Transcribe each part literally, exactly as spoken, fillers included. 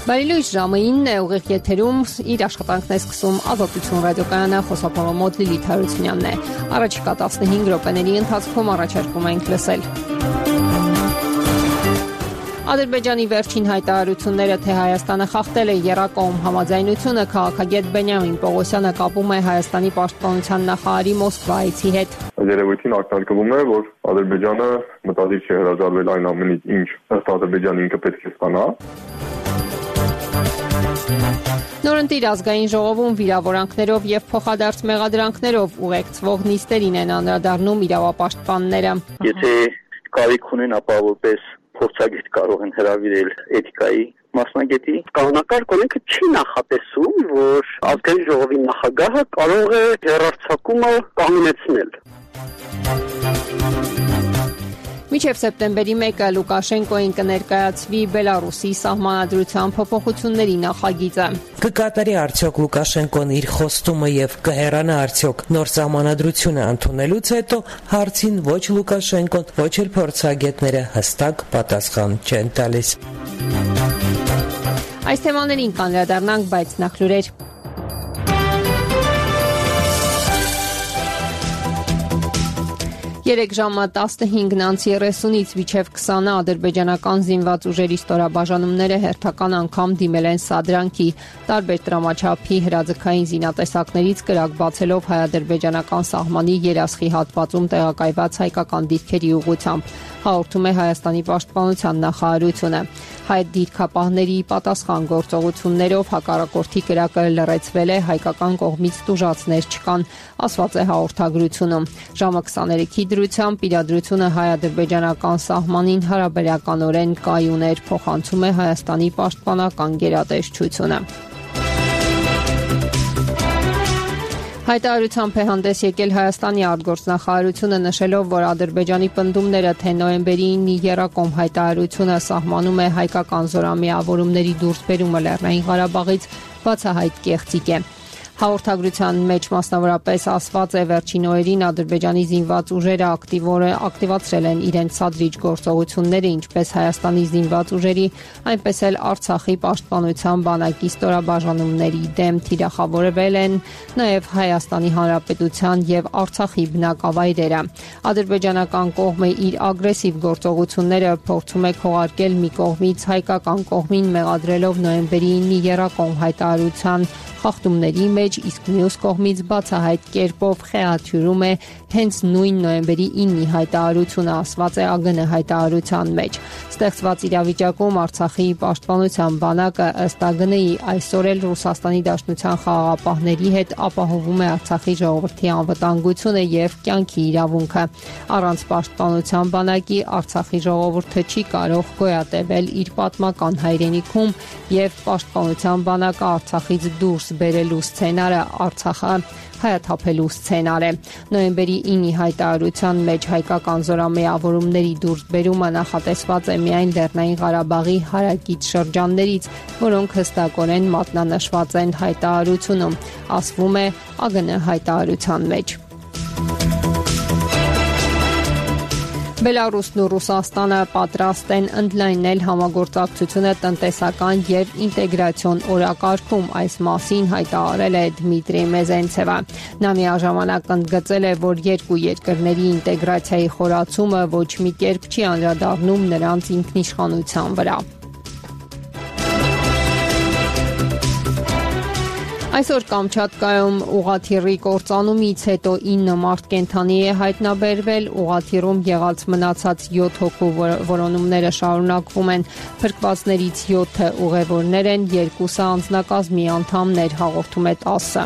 Բարելույս ժամը ինն է, ուղիղ եթերում իր աշխատանքն է սկսում Ազատություն ռադիոկայանը, խոսափողամոտ Լիլիթ Հարությունյանն է։ Առաջիկա տասնհինգ րոպեների ընթացքում առաջարկում ենք լսել Ադրբեջանի վերջին հայտարարությունները, թե Հայաստանը խախտել է եռակողմ համաձայնությունը, քաղաքագետ Բենյամին Պողոսյանը կապում է Հայաստանի պաշտպանության նախարարի Մոսկվա այցի հետ։ Երևույթին ակնարկվում է, որ Ադրբեջանը մտադիր չէ հրաժարվել այն ամենից, ինչ ըստ Ադրբեջանի ինքը պետք է ստանա։ Նորընտիր ազգային ժողովում վիրավորանքներով եւ փոխադարձ մեղադրանքներով ուղեկցվող նիստերին են անդրադառնում իրավապաշտպանները։ Եթե կարիք ունեն, ապա որպես փորձագետ կարող են հրավիրել էթիկայի մասնագետի։ Կանոնակարգ օրենքը չի նախատեսում, որ ազգային ժողովի նախագահը կարող է հեռարձակումը կանգնեցնել։ Մինչև սեպտեմբերի մեկը Լուկաշենկոին կներկայացվի Բելարուսի սահմանադրության փոփոխությունների նախագիծը։ Կկատարի արդյոք Լուկաշենկոն իր խոստումը եւ կհեռանա արդյոք նոր սահմանադրությունը ընդունելուց հետո հարցին ոչ Լուկաշենկոն, ոչ էլ փորձագետները հստակ պատասխան չեն տալիս։ Այս թեմաներին կանդրադառնանք, բայց նախ լուրեր։ Երեք ժամը տասնհինգ երեսունից մինչև քսանը ադրբեջանական զինված ուժերի ստորաբաժանումները հերթական անգամ դիմել են սադրանքի, տարբեր տրամաչափի հրաձգային զինատեսակներից կրակ բացելով հայ-ադրբեջանական սահմանի երասխի հատվածում տեղակայված հայկական դիրքերի ուղղությամբ, հաղորդում է Հայաստանի պաշտպանության նախարարությունը։ Հայ դիրքապահների պատասխան գործողություններով հակառակորդի կրակը լռեցվել է, հայկական կողմից տուժածներ չկան, ասված է հաղորդագրությունում։ Ժամը քսաներեքի դրությամբ իրադրությունը հայ-ադրբեջանական սահմանին հարաբերականորեն կայուն էր, փոխանցում է Հայաստանի պաշտպանական գերատեսչությունը։ Հայտարարությամբ է հանդես եկել Հայաստանի արտգործնախարարությունը, նշելով, որ Ադրբեջանի պնդումները, թե նոյեմբերի ինը եռակողմ հայտարարությունը սահմանում է հայկական զորամիավորումների դուրսբերումը Լեռնային Ղարաբաղից, բացահայտ կեղծիք է։ Հաղորդագրության մեջ մասնավորապես ասված է վերջին օրերին Ադրբեջանի զինված ուժերը ակտիվացրել են իրենց սադրիչ գործողությունները ինչպես Հայաստանի զինված ուժերի, այնպես էլ Արցախի պաշտպանության բանակի ստորաբաժանումների դեմ թիրախավորվել են նաև Հայաստանի Հանրապետության եւ Արցախի բնակավայրերը։ Ադրբեջանական կողմը իր ագրեսիվ գործողությունները փորձում է քողարկել մի կողմից հայկական կողմին մեղադրելով նոյեմբերի ինը եռակողմ հայտարարության խախտումների մեջ, իսկ մյուս կողմից բացահայտ կերպով խեղաթյուրում է հենց նույն նոյեմբերի ինը հայտարարությունը, ասված է ԱԳՆ հայտարարության մեջ։ Ստեղծված իրավիճակում Արցախի պաշտպանության բանակը ըստ ԱԳՆ-ի այսօր էլ Ռուսաստանի Դաշնության խաղաղապահների հետ ապահովում է Արցախի ժողովրդի անվտանգությունը եւ կյանքի իրավունքը։ Առանց պաշտպանության բանակի Արցախի ժողովուրդը չի կարող գոյատևել իր պատմական հայրենիքում եւ պաշտպանության բանակը Արցախից դուրս բերելու սցենարը Արցախը հայաթափելու սցենար է։ Նոյեմբերի ինը հայտարարության մեջ հայկական զորամիավորումների դուրսբերումը նախատեսված է միայն Լեռնային Ղարաբաղի հարակից շրջաններից, որոնք հստակորեն մատնանշված են հայտարարությունում, ասվում է ԱԳՆ հայտարարության մեջ։ Բելարուսն ու Ռուսաստանը պատրաստ են ընդլայնել համագործակցությունը տնտեսական եւ ինտեգրացիոն օրակարգում, այս մասին հայտարարել է Դմիտրի Մեզենցևը։ Նա միաժամանակ ընդգծել է, որ երկու երկրների ինտեգրացիայի խորացումը ոչ մի կերպ չի անդրադառնում նրանց ինքնիշխանության վրա։ Այսօր Կամչատկայում ուղղաթիռի կործանումից հետո ինը մարդ կենդանի է հայտնաբերվել, ուղղաթիռում եղած մնացած յոթ հոգու որոնումները շարունակվում են, փրկվածներից յոթը ուղևորներ են, երկուսը անձնակազմի անդամներ, հաղորդում է տասը։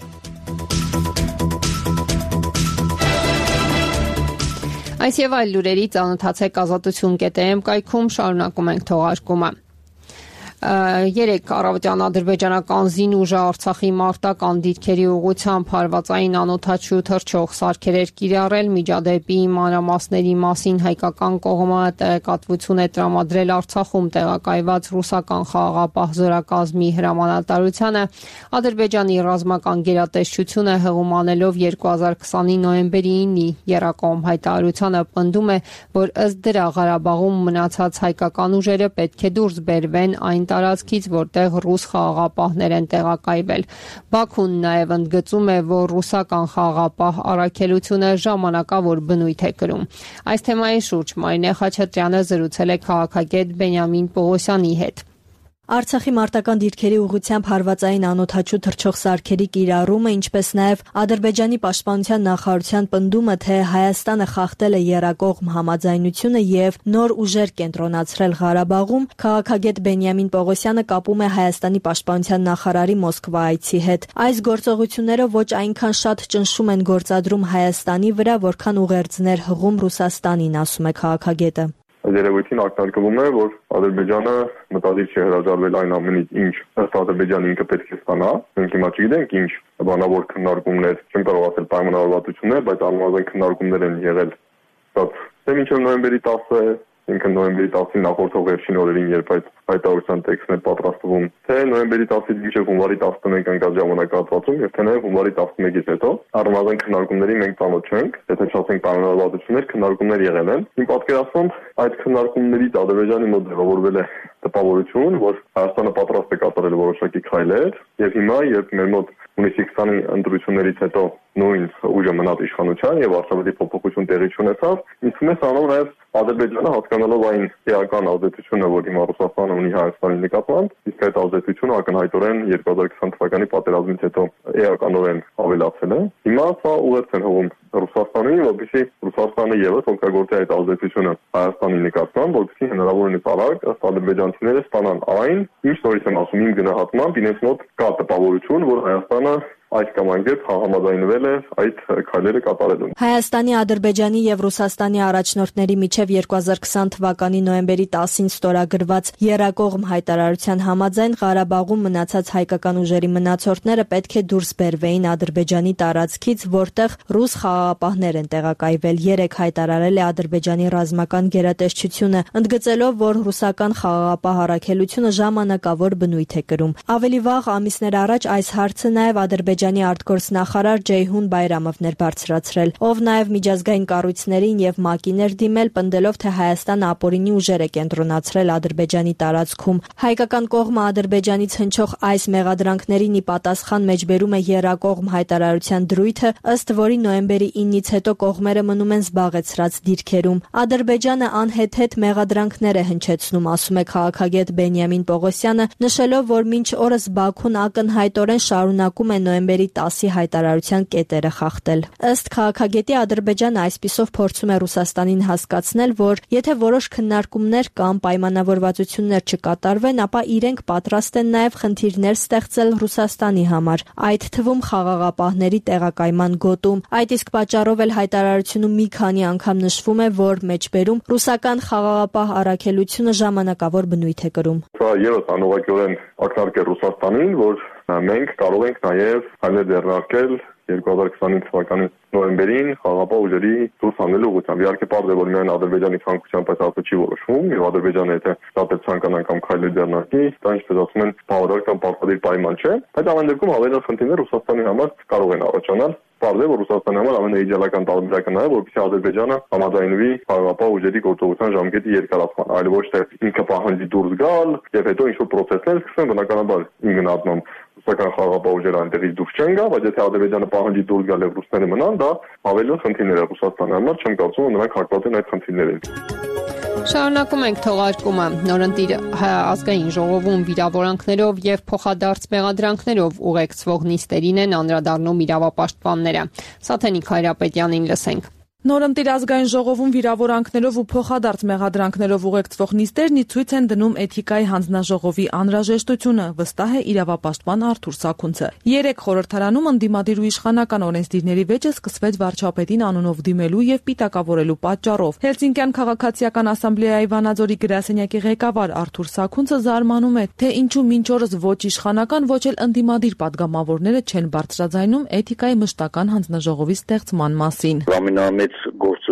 Այս եւ այլ լուրերի ծանոթացեք ազատություն կետ է էմ կայքում, շարունակում ենք թողարկումը։ Երեք առավոտյան ադրբեջանական զինուժը Արցախի մարտական դիրքերի ուղղությամբ հարվածային անօդաչու թռչող սարքեր էր կիրառել, միջադեպի մանրամասների մասին հայկական կողմը տեղեկատվություն է տրամադրել Արցախում տեղակայված ռուսական խաղաղապահ զորակազմի հրամանատարությանը։ Ադրբեջանի ռազմական գերատեսչությունը հղում անելով երկու հազար քսանի նոյեմբերի ինը եռակողմ հայտարարությանը պնդում է, որ ըստ դրա Ղարաբաղում մնացած հայկական ուժերը պետք է դուրս բերվեն այն տարածքից, որտեղ ռուս խաղաղապահներ են տեղակայվել։ Բաքուն նաև ընդգծում է, որ ռուսական խաղաղապահ առաքելությունը ժամանակավոր բնույթ է կրում։ Այս թեմայի շուրջ Մարինե Խաչատրյանը զրուցել է քաղաքագետ Բենյամին Պողոսյանի հետ։ Արցախի մարտական դիրքերի ուղղությամբ հարվածային անօդաչու թռչող սարքերի կիրառումը, ինչպես նաև Ադրբեջանի պաշտպանության նախարարության պնդումը, թե Հայաստանը խախտել է եռակողմ համաձայնությունը եւ նոր ուժեր կենտրոնացրել Ղարաբաղում, քաղաքագետ Բենյամին Պողոսյանը կապում է Հայաստանի պաշտպանության նախարարի Մոսկվա այցի հետ։ Այս գործողությունները ոչ այնքան շատ ճնշում են գործադրում Հայաստանի վրա, որքան ուղերձներ հղում Ռուսաստանին, ասում է քաղաքագետը։ Երևույթին ակնարկվում է, որ Ադրբեջանը մտադիր չէ հրաժարվել այն ամենից, ինչ ըստ Ադրբեջանի ինքը պետք է ստանա։ Մենք հիմա չգիտենք ինչ բանավոր քննարկումներ, չեմ կարող ասել պայմանավորվածություններ, բայց առնվազն քննարկումներ են եղել։ Դա մինչև նոյեմբերի տասը, ինքը նոյեմբերի տասին նախորդող վերջին օրերին, երբ այդ հայտարարության տեքստն էր պատրաստվում, թե նոյեմբերի տասից մինչև հունվարի տասնմեկը ընկած ժամանակահատվածում, եւ թե նաեւ հունվարի տասնմեկից հետո առնվազն քննարկումների մենք ծանոթ չենք, եթե չասենք պայմանավորվածություններ, քննարկումներ եղել են։ Իմ պատկերացմամբ այդ քննարկումներից Ադրբեջանի մոտ ձևավորվել է տպավորություն, որ Հայաստանը պատրաստ է կատարել որոշակի քայլեր, եւ հիմա, երբ մեր մոտ հունիսի քսանի ընտրություններից հետո նույն ուժը մնաց իշխանության եւ արժանապատվի փոփոխություն տեղի ունեցավ, ինձ թվում է սա նաեւ Ադրբեջանը հասկանալով այն էական ազդեցությունը, որ հիմա Ռուսաստանը ունի Հայաստանի նկատմամբ, իսկ այդ ազդեցությունը ակնհայտորեն երկու հազար քսան թվականի պատերազմից հետո էականորեն ավելացել է։ Հիմա սա ուղերձ են հողում Ռուսաստանին, որպեսզի Ռուսաստանը եւս օգտագործի այդ ազդեցությունը Հայաստանի նկատմամբ, որպեսզի հնարավորինս արագ ըստ ադրբեջանցիները ստանան այն, ինչ նորից եմ ասում, իմ գնահատմամբ իրենց մոտ կա տպավորություն, որ Հայաստանը այս կամ այն կերպ համաձայնվել է այդ քայլերը կատարելուն։ Հայաստանի, Ադրբեջանի եւ Ռուսաստանի առաջնորդների միջև երկու հազար քսան թվականի նոյեմբերի տասին ստորագրված եռակողմ հայտարարության համաձայն Ղարաբաղում մնացած հայկական ուժերի մնացորդները պետք է դուրս բերվեին Ադրբեջանի տարածքից, որտեղ ռուս խաղաղապահներ են տեղակայվել։ Երեք հայտարարել է Ադրբեջանի ռազմական գերատեսչությունը, ընդգծելով, որ ռուսական խաղաղապահ առաքելությունը ժամանակավոր բնույթ է կրում։ Ավելի վաղ ամիսներ առաջ այս հարցը նաեւ Ադրբեջանի Ադրբեջանի արտգործնախարար Ջեյհուն Բայրամովն էր բարձրացրել, ով նաև միջազգային կառույցներին եւ ՄԱԿ-ին էր դիմել, պնդելով, թե Հայաստանը ապօրինի ուժեր է կենտրոնացրել Ադրբեջանի տարածքում։ Հայկական կողմը Ադրբեջանից հնչող այս մեղադրանքներին ի պատասխան մեջբերում է եռակողմ հայտարարության դրույթը, ըստ որի նոյեմբերի ինից հետո կողմերը մնում են զբաղեցրած դիրքերում։ Ադրբեջանը անհեթեթ մեղադրանքներ է հնչեցնում, ասում է քաղաքագետ Բենյամին Պողոսյանը, նշելով, որ մինչ օրս Բաքուն ակնհայտորեն շարունակում է նոյեմբերի տասի հայտարարության կետերը խախտել։ Ըստ քաղաքագետի Ադրբեջանը այսպիսով փորձում է Ռուսաստանին հասկացնել, որ եթե որոշ քննարկումներ կամ պայմանավորվածություններ չկատարվեն, ապա իրենք պատրաստ են նաև խնդիրներ ստեղծել Ռուսաստանի համար, այդ թվում խաղաղապահների տեղակայման գոտում։ Այդ իսկ պատճառով էլ հայտարարությունում մի քանի անգամ նշվում է, որ մեջբերում ռուսական խաղաղապահ առաքելությունը ժամանակավոր բնույթ է կրում։ Սա ևս անուղղակիորեն ակնարկ է Ռուսաստանին, որ մենք կարող ենք նաև հայտնել ձեռնարկել երկու հազար քսանինը թվականի նոյեմբերին խաղաղապահ ուժերի դուրս հանելու ուղղությամբ։ Իհարկե պարզ է, որ միայն Ադրբեջանի ցանկությամբ այդ հարցը չի որոշվում, եւ Ադրբեջանը եթե շատ էլ ցանկանա կամ քայլեր ձեռնարկի, դա ինչպես ասում են, բավարար կամ պարտադիր պայման չէ, բայց ամեն դեպքում ավելի խնդիրներ Ռուսաստանի համար կարող են առաջանալ։ Պարզ է, որ Ռուսաստանի համար ամենաիդեալական տարբերակը նա է, որպեսզի Ադրբեջանը համաձայնվի խաղաղապահ ուժերի գործողության ժամկետի երկարացման, այլ ոչ թե ինքը պահանջի դուրս գալ եւ հետո ինչ-որ պրոցեսներ սկսեն, բնականաբար իմ գնահատմամբ ռուսական խաղաղապահ ուժերը այնտեղից դուրս չեն գա, բայց եթե Ադրբեջանը պահանջի դուրս գալ եւ ռուսները մնան, դա ավելի խնդիրներ է Ռուսաստանի համար, չեմ կարծում, որ նրանք հակված են այդ խնդիրներին։ Շարունակում ենք թողարկումը։ Նորընտիր ազգային ժողովում վիրավորանքներով եւ փոխադարձ մեղադրանքներով ուղեկցվող նիստերին են անդրադառնում իրավապաշտպանները։ Սաթենիկ Հայրապետյանին լսենք։ Նորընտիր ազգային ժողովում վիրավորանքներով ու փոխադարձ մեղադրանքներով ուղեկցվող նիստերն ի ցույց են դնում էթիկայի հանձնաժողովի անհրաժեշտությունը, վստահ է իրավապաշտպան Արթուր Սաքունցը։ Երեք խորհրդարանում ընդդիմադիր ու իշխանական օրենսդիրների վեճը սկսվեց վարչապետին անունով դիմելու եւ պիտակավորելու պատճառով։ Հելսինկյան քաղաքացիական ասամբլեայի Վանաձորի գրասենյակի ղեկավար Արթուր Սաքունցը զարմանում է, թե ինչու մինչ օրս ոչ իշխանական, ոչ էլ ընդդիմադիր պատգամավորները չեն բարձրաձայնում էթիկայի մշտական հանձնաժողովի ստեղծման մասին։ Գործում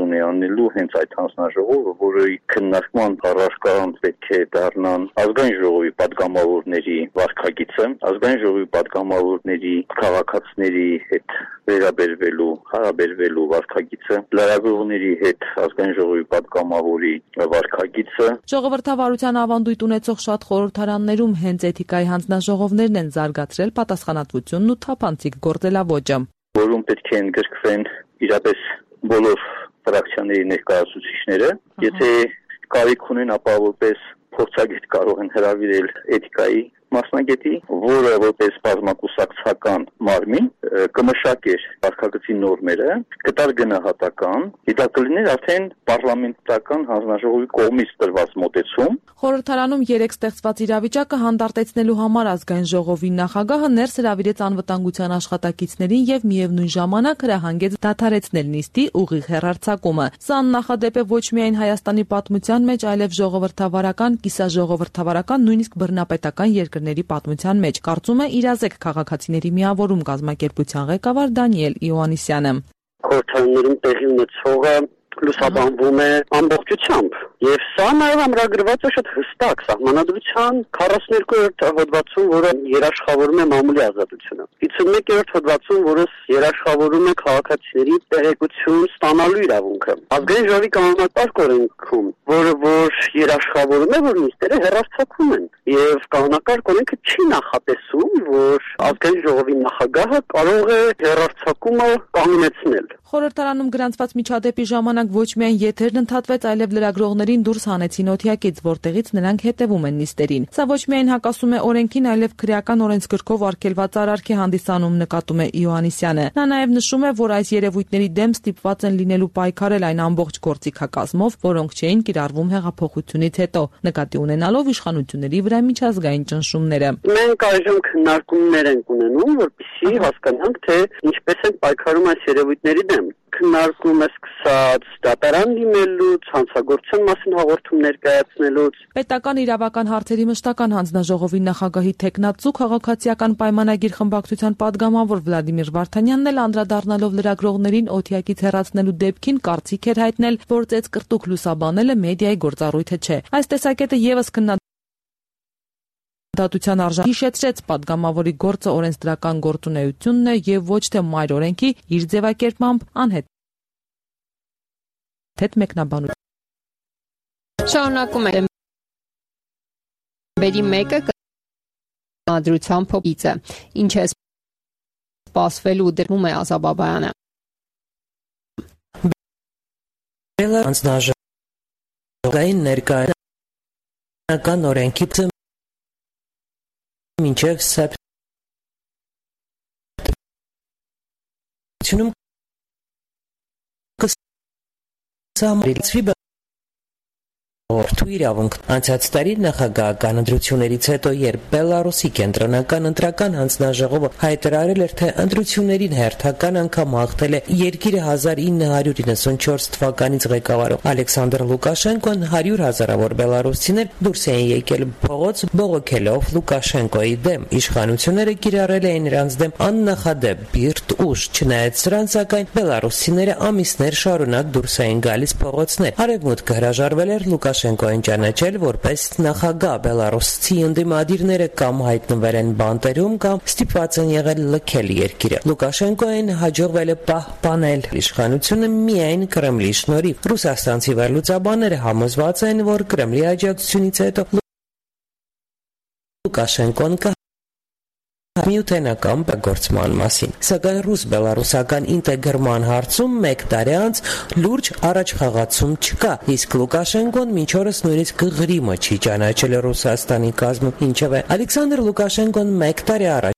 ունի անելու հենց այդ հանձնաժողովը, որի քննարկման առարկան պետք է դառնան ազգային ժողովի պատգամավորների վարքագիծը, ազգային ժողովի պատգամավորների քաղաքացիների հետ վերաբերվելու, հարաբերվելու վարքագիծը, լրագրողների հետ ազգային ժողովի պատգամավորի վարքագիծը։ Ժողովրդավարության ավանդույթ ունեցող շատ խորհրդարաններում հենց էթիկայի հանձնաժողովներն են զարգացրել պատասխանատվությունն ու թափանցիկ գործելավոճը, որում պետք է ընդգրկվեն իրապես բոլոր ֆրակցիաների ներկայացուցիչները, եթե կարիք ունեն, ապա որպես փորձագետ կարող են հրավիրել էթիկայի մասնագետի, որը որպես բազմակուսակցական մարմին կմշակեր վարքագծի նորմերը, կտար գնահատական, դա կլիներ արդեն պարլամենտական հանձնաժողովի կողմից տրված մոտեցում։ Խորհրդարանում երեք ստեղծված իրավիճակը հանդարտեցնելու համար ազգային ժողովի նախագահը ներս հրավիրեց անվտանգության աշխատակիցներին եւ միևնույն ժամանակ հրահանգեց դադարեցնել նիստի ուղիղ հեռարձակումը։ Սա նախադեպ է ոչ միայն Հայաստանի պատմության մեջ, այլև ժողովրդավարական, կիսաժողովրդավարական, նույնիսկ բռնապետական երկրների պատմության մեջ, կարծում է իրազեկ քաղաքացիների միավորում կազմակերպության ղեկավար Դանիել Իոաննիսյանը։ Խորհրդարաններում տեղի ունեցողը լուսաբանվում է ամբողջությամբ, եւ սա նաեւ ամրագրված է շատ հստակ սահմանադրության քառասունյոթերորդ հոդվածում, որը երաշխավորում է մամուլի ազատությունը, հիսունմեկերորդ հոդվածում, որը երաշխավորում է քաղաքացիների տեղեկություն ստանալու իրավունքը, ազգային ժողովի կանոնակարգ օրենքում, որը որ երաշխավորում է, որ նիստերը հեռարձակվում են, եւ կանոնակարգ օրենքը չի նախատեսում, որ ազգային ժողովի նախագահը կարող է հեռարձակումը կանոնեցնել։ Խորհրդարանում գրանցված միջադեպի ժամանակ ոչ միայն եթերն ընդհատվեց, այլև լրագրողներին դուրս հանեցին օթյակից, որտեղից նրանք հետևում են նիստերին։ Սա ոչ միայն հակասում է օրենքին, այլև քրեական օրենսգրքով արգելված արարք է հանդիսանում, նկատում է Իոաննիսյանը։ Նա նաև նշում է, որ այս երևույթների դեմ ստիպված են լինելու պայքարել այն ամբողջ գործիքակազմով, որոնք չէին կիրառվում հեղափոխությունից հետո, նկատի ունենալով իշխանությունների վրա միջազգային ճնշումները։ Մենք այժմ քննարկումներ ենք ունենում, որպեսզի հասկանանք, թե ինչպես են պայքարում այս երևույթների դեմ։ Քննարկումը սկսած դատարան դիմելուց, հանցագործության մասին հաղորդում ներկայացնելուց։ Պետական իրավական հարցերի մշտական հանձնաժողովի նախագահի թեկնածու քաղաքացիական պայմանագիր խմբակցության падգամավոր Վլադիմիր Վարդանյանն էլ անդրադառնալով լրագրողներին օթյակից հեռացնելու դեպքին կարծիք էր հայտնել, որ ծեծկրտուկ լուսաբանելը մեդիայի գործառույթը չէ։ Այս տեսակետը եւս քննադատության Դատության արժան հիշեցրեց падգամավորի գործը օրենսդրական գործունեությունն է եւ ոչ թե մայր օրենքի իր ձևակերպմամբ անհետ մեկնաբանություն։ Շարունակում է Բերի մեկը կադրության փոփիցը, ինչ է սպասվելու դրվում է Ազաբաբայանը։ Բելարանցնաժողովային ներկայական օրենքի մինչև սեպտեմբերում կսամրիցվի Օրթու իրավունք անցած տարի նախագահական ընտրություններից հետո, երբ Բելարուսի կենտրոնական ընտրական հանձնաժողովը հայտարարել էր, թե ընտրություններին հերթական անգամ հաղթել է երկիրը հազար ինը հարյուր իննսունչորս թվականից ղեկավարող Ալեքսանդր Լուկաշենկոն, հարյուր հազարավոր բելարուսցիներ դուրս էին եկել փողոց բողոքելով Լուկաշենկոյի դեմ։ Իշխանությունները կիրառել էին նրանց դեմ աննախադեպ բիրտ ուժ, չնայած սրան, սակայն բելարուսցիները ամիսներ շարունակ դուրս էին գալիս փողոցներ։ Արևմուտքը հրաժարվել էր Լուկաշենկոին ճանաչել որպես նախագահ, բելարուսցի ընդդիմադիրները կամ հայտնվել են բանտերում, կամ ստիպված են եղել լքել երկիրը։ Լուկաշենկոին հաջողվել է պահպանել իշխանությունը միայն Կրեմլի շնորհիվ։ Ռուսաստանցի վերլուծաբանները համոզված են, որ Կրեմլի աջակցությունից հետո Լուկաշենկոն միութենական գործման մասին, սակայն ռուս-բելարուսական ինտեգրման հարցում մեկ տարի անց լուրջ առաջխաղացում չկա, իսկ Լուկաշենկոն մինչ օրս նույնիսկ Ղրիմը չի ճանաչել Ռուսաստանի կազմում, ինչևէ Ալեքսանդր Լուկաշենկոն մեկ տարի առաջ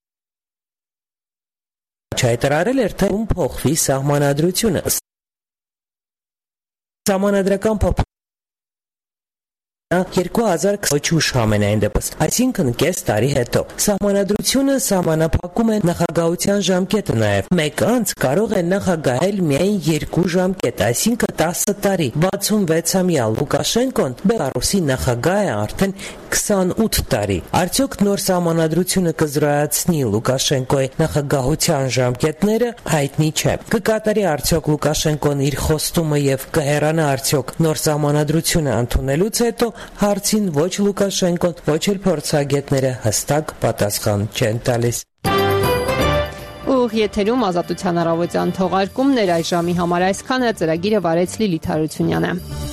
հայտարարել էր, թե փոխվի սահմանադրությունը։ Սահմանադրական երկու հազար քսանինը ուշ ամենայն դեպս, այսինքն կես տարի հետո։ Սահմանադրությունը սահմանափակում է նախագահության ժամկետը նաև։ Մեկ անց կարող է նախագահել միայն երկու ժամկետ, այսինքն տասը տարի։ վաթսունվեցամյա Լուկաշենկոն Բելարուսի նախագահ է արդեն քսանութ տարի։ Արդյոք նոր սահմանադրությունը կզրոյացնի Լուկաշենկոյի նախագահության ժամկետները, հայտնի չէ։ Կկատարի արդյոք Լուկաշենկոն իր խոստումը եւ կհեռանա արդյոք նոր սահմանադրությունը ընդունելուց հետո, հարցին ոչ Լուկաշենկոն, ոչ էլ փորձագետները հստակ պատասխան չեն տալիս։ Ուղ եթերում Ազատության առավոտյան թողարկումներ այս ժամի համար այսքանը, ծրագիրը վարեց Լիլիթ Հարությունյանը։